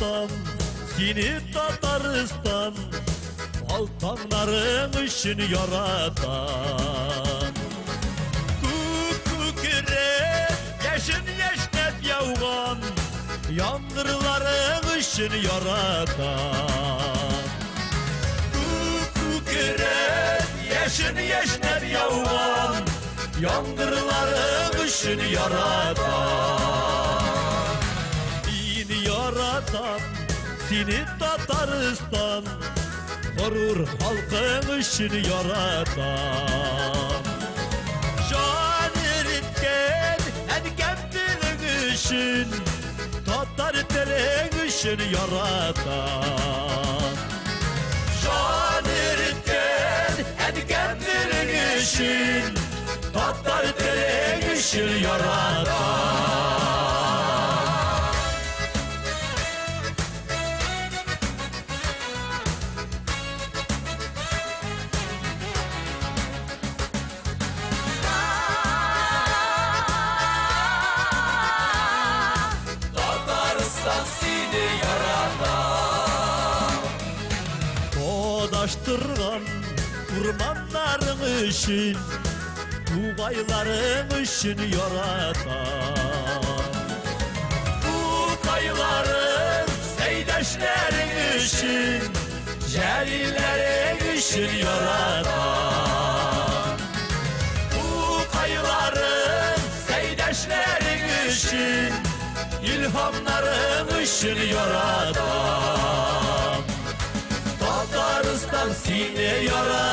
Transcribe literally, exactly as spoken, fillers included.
Tataristan, seni Tataristan, altanların işini yaratan. Kukukire, yaşın yaşnet yavgan, yangırların işini yaratan. Kukukire, yaşın yaşnet yavgan, yangırların işini yaratan. Beni yaratan, seni Tataristan, korur halkın işini yaratan. Can eritken enkemdirin işin, Tatar telin işini yaratan. Can eritken enkemdirin işin, Tatar telin işini yaratan. Seni yaratan. Kodaştırgan kurmanların için, Tugayların işini yaratan. Tugayların seydaşların için, Celillerin işini yaratan. Tugayların seydaşların için, İlhamların ışını yaratan. Tataristan seni yaratan.